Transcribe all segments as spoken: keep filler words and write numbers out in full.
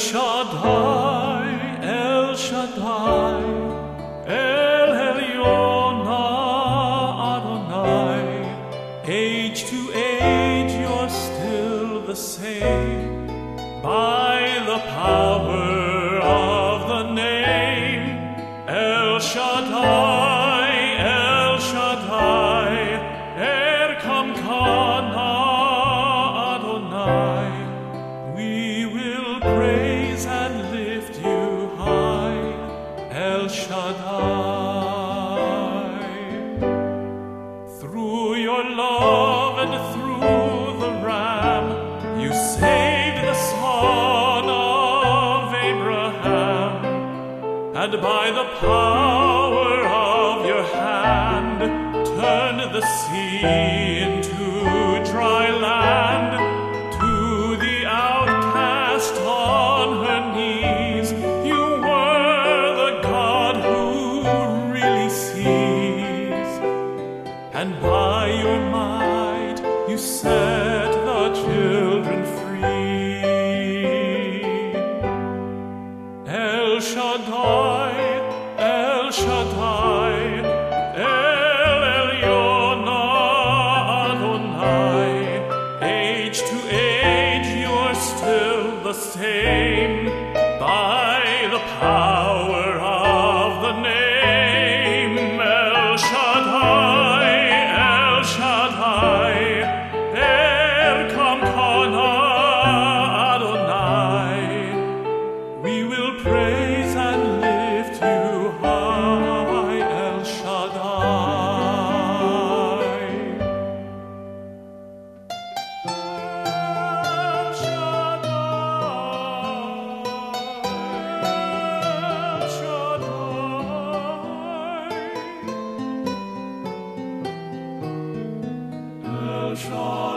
Shaddai, El Shaddai, El Elyon Adonai. Age to age you're still the same, by the power of the name El Shaddai, El Shaddai, Erkam Kana Adonai. We will praise and lift you high, El Shaddai. Through your love and through the Ram, you saved the son of Abraham, and by the power of your hand turned the sea into dry land. To the outcast on her knees, you were the God who really sees, and by your might you set the children free. El Shaddai, El Shaddai, El Elyon Adonai. Age to age you're still the same, by the power of the name El Shaddai, El Shaddai, Erkam Kana Adonai. We will praise and lift you high, El Shaddai. El Shaddai, El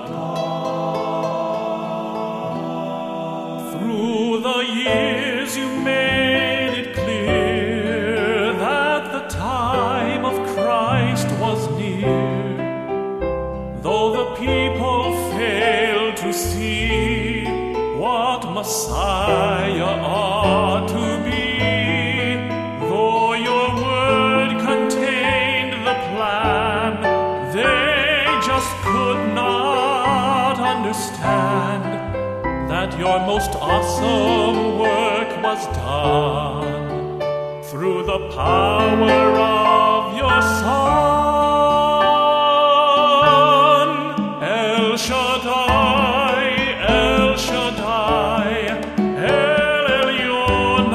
Shaddai. Through the years you made it clear that the time of Christ was near. Though the people failed to see what Messiah ought to be, though your word contained the plan, they just could not understand that your most awesome work was done through the power of your Son. El Shaddai, El Shaddai, El Elyon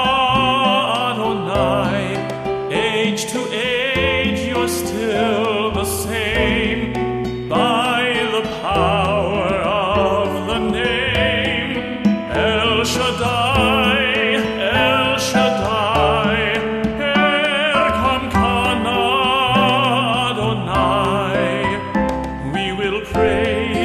Adonai. Age to age you're still the same, by the power of the name El Shaddai, El Shaddai, Erkam Kana Adonai. We will praise